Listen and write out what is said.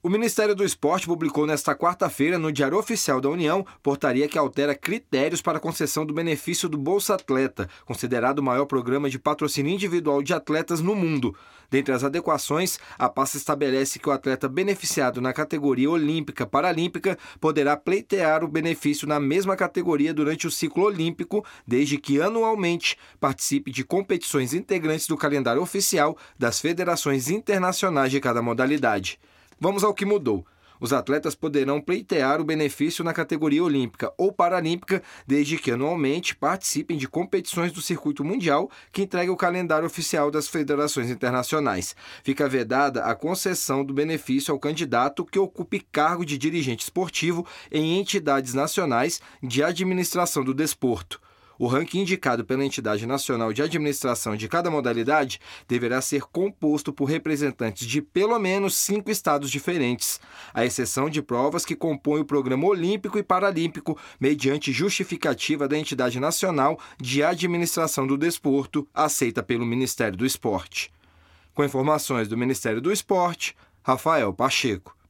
O Ministério do Esporte publicou nesta quarta-feira, no Diário Oficial da União, portaria que altera critérios para a concessão do benefício do Bolsa Atleta, considerado o maior programa de patrocínio individual de atletas no mundo. Dentre as adequações, a pasta estabelece que o atleta beneficiado na categoria olímpica-paralímpica poderá pleitear o benefício na mesma categoria durante o ciclo olímpico, desde que anualmente participe de competições integrantes do calendário oficial das federações internacionais de cada modalidade. Vamos ao que mudou. Os atletas poderão pleitear o benefício na categoria olímpica ou paralímpica, desde que anualmente participem de competições do circuito mundial que entrega o calendário oficial das federações internacionais. Fica vedada a concessão do benefício ao candidato que ocupe cargo de dirigente esportivo em entidades nacionais de administração do desporto. O ranking indicado pela entidade nacional de administração de cada modalidade deverá ser composto por representantes de pelo menos 5 estados diferentes, à exceção de provas que compõem o programa olímpico e paralímpico, mediante justificativa da entidade nacional de administração do desporto, aceita pelo Ministério do Esporte. Com informações do Ministério do Esporte, Rafael Pacheco.